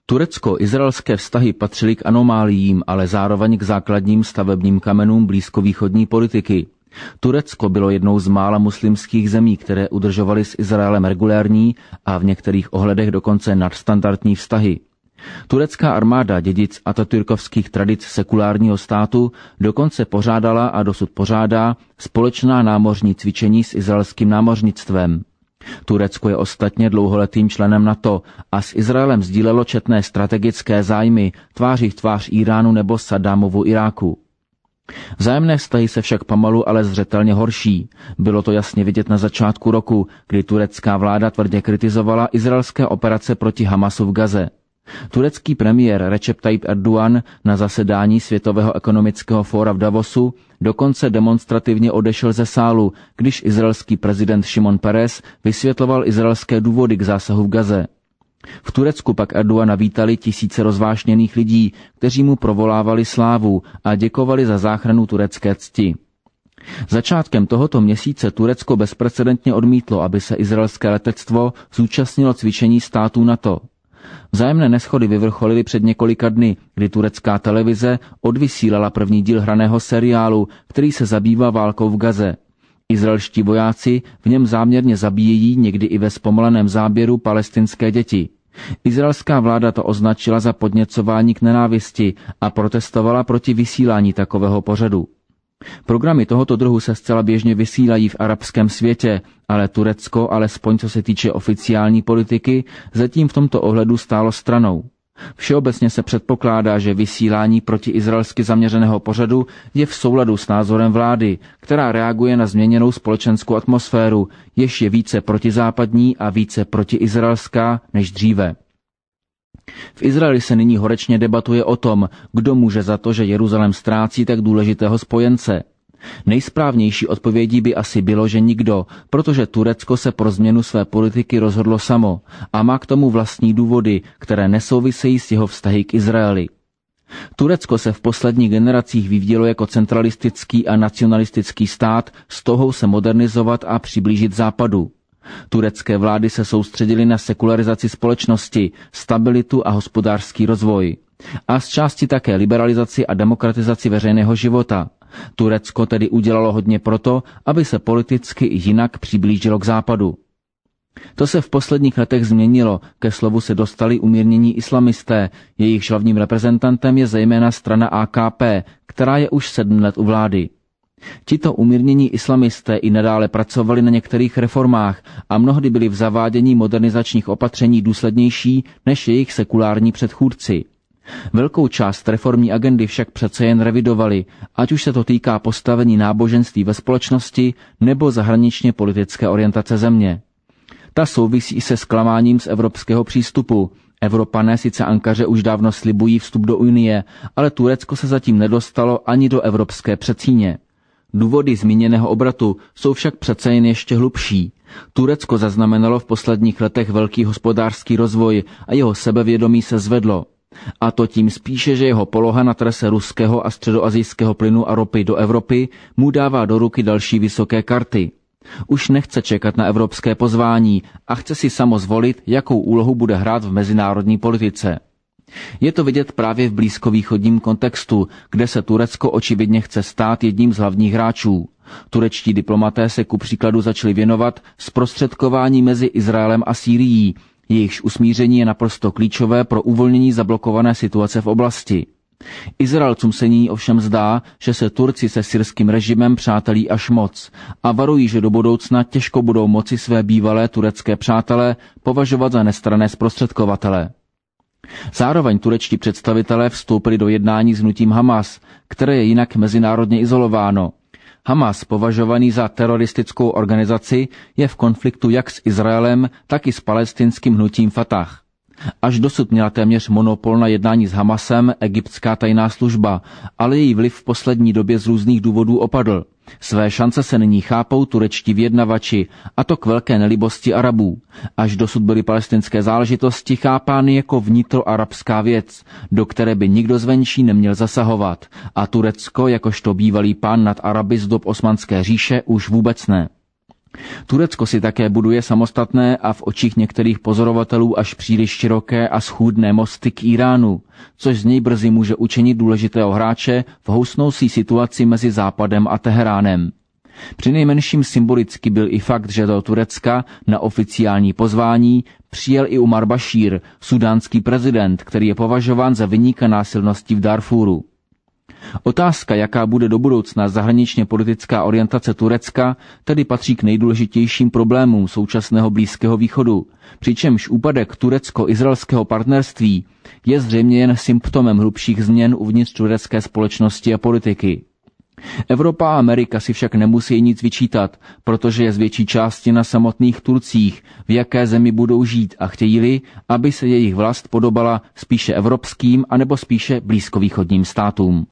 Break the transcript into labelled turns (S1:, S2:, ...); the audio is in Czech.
S1: Turecko-izraelské vztahy patřily k anomáliím, ale zároveň k základním stavebním kamenům blízkovýchodní politiky. Turecko bylo jednou z mála muslimských zemí, které udržovaly s Izraelem regulérní a v některých ohledech dokonce nadstandardní vztahy. Turecká armáda, dědic atatürkovských tradic sekulárního státu, dokonce pořádala a dosud pořádá společná námořní cvičení s izraelským námořnictvem. Turecko je ostatně dlouholetým členem NATO a s Izraelem sdílelo četné strategické zájmy tváří v tvář Iránu nebo Saddámovu Iráku. Vzájemné vztahy se však pomalu, ale zřetelně horší. Bylo to jasně vidět na začátku roku, kdy turecká vláda tvrdě kritizovala izraelské operace proti Hamasu v Gaze. Turecký premiér Recep Tayyip Erdogan na zasedání Světového ekonomického fóra v Davosu dokonce demonstrativně odešel ze sálu, když izraelský prezident Šimon Peres vysvětloval izraelské důvody k zásahu v Gaze. V Turecku pak Erdogana vítali tisíce rozvášněných lidí, kteří mu provolávali slávu a děkovali za záchranu turecké cti. Začátkem tohoto měsíce Turecko bezprecedentně odmítlo, aby se izraelské letectvo zúčastnilo cvičení států NATO. Vzájemné neshody vyvrcholily před několika dny, kdy turecká televize odvysílala první díl hraného seriálu, který se zabývá válkou v Gaze. Izraelští vojáci v něm záměrně zabíjejí někdy i ve zpomaleném záběru palestinské děti. Izraelská vláda to označila za podněcování k nenávisti a protestovala proti vysílání takového pořadu. Programy tohoto druhu se zcela běžně vysílají v arabském světě, ale Turecko, alespoň co se týče oficiální politiky, zatím v tomto ohledu stálo stranou. Všeobecně se předpokládá, že vysílání proti izraelsky zaměřeného pořadu je v souladu s názorem vlády, která reaguje na změněnou společenskou atmosféru, jež je více protizápadní a více protiizraelská než dříve. V Izraeli se nyní horečně debatuje o tom, kdo může za to, že Jeruzalém ztrácí tak důležitého spojence. Nejsprávnější odpovědí by asi bylo, že nikdo, protože Turecko se pro změnu své politiky rozhodlo samo a má k tomu vlastní důvody, které nesouvisejí s jeho vztahy k Izraeli. Turecko se v posledních generacích vyvíjelo jako centralistický a nacionalistický stát s touhou se modernizovat a přiblížit západu. Turecké vlády se soustředily na sekularizaci společnosti, stabilitu a hospodářský rozvoj. A z části také liberalizaci a demokratizaci veřejného života. Turecko tedy udělalo hodně proto, aby se politicky i jinak přiblížilo k západu. To se v posledních letech změnilo, ke slovu se dostali umírnění islamisté, jejichž hlavním reprezentantem je zejména strana AKP, která je už 7 let u vlády. Tito umírnění islamisté i nadále pracovali na některých reformách a mnohdy byli v zavádění modernizačních opatření důslednější než jejich sekulární předchůdci. Velkou část reformní agendy však přece jen revidovali, ať už se to týká postavení náboženství ve společnosti nebo zahraničně politické orientace země. Ta souvisí se zklamáním z evropského přístupu. Evropané sice Ankaře už dávno slibují vstup do Unie, ale Turecko se zatím nedostalo ani do evropské předsíně. Důvody zmíněného obratu jsou však přece jen ještě hlubší. Turecko zaznamenalo v posledních letech velký hospodářský rozvoj a jeho sebevědomí se zvedlo. A to tím spíše, že jeho poloha na trase ruského a středoasijského plynu a ropy do Evropy mu dává do ruky další vysoké karty. Už nechce čekat na evropské pozvání a chce si samo zvolit, jakou úlohu bude hrát v mezinárodní politice. Je to vidět právě v blízkovýchodním kontextu, kde se Turecko očividně chce stát jedním z hlavních hráčů. Turečtí diplomaté se ku příkladu začali věnovat zprostředkování mezi Izraelem a Sýrií, jejichž usmíření je naprosto klíčové pro uvolnění zablokované situace v oblasti. Izraelcům se nyní ovšem zdá, že se Turci se syrským režimem přátelí až moc a varují, že do budoucna těžko budou moci své bývalé turecké přátelé považovat za nestranné zprostředkovatele. Zároveň turečtí představitelé vstoupili do jednání s hnutím Hamas, které je jinak mezinárodně izolováno. Hamas, považovaný za teroristickou organizaci, je v konfliktu jak s Izraelem, tak i s palestinským hnutím Fatah. Až dosud měla téměř monopol na jednání s Hamasem egyptská tajná služba, ale její vliv v poslední době z různých důvodů opadl. Své šance se nyní chápou turečtí vyjednavači, a to k velké nelibosti Arabů. Až dosud byly palestinské záležitosti chápány jako vnitroarabská věc, do které by nikdo zvenčí neměl zasahovat, a Turecko, jakožto bývalý pán nad Araby z dob Osmanské říše, už vůbec ne. Turecko si také buduje samostatné a v očích některých pozorovatelů až příliš široké a schůdné mosty k Iránu, což z něj brzy může učinit důležitého hráče v housnoucí situaci mezi Západem a Teheránem. Přinejmenším symbolicky byl i fakt, že do Turecka na oficiální pozvání přijel i Umar Bašír, sudánský prezident, který je považován za viníka násilností v Darfuru. Otázka, jaká bude do budoucna zahraničně politická orientace Turecka, tedy patří k nejdůležitějším problémům současného Blízkého východu, přičemž úpadek turecko-izraelského partnerství je zřejmě jen symptomem hlubších změn uvnitř turecké společnosti a politiky. Evropa a Amerika si však nemusí nic vyčítat, protože je z větší části na samotných Turcích, v jaké zemi budou žít a chtějí-li, aby se jejich vlast podobala spíše evropským anebo spíše blízkovýchodním státům.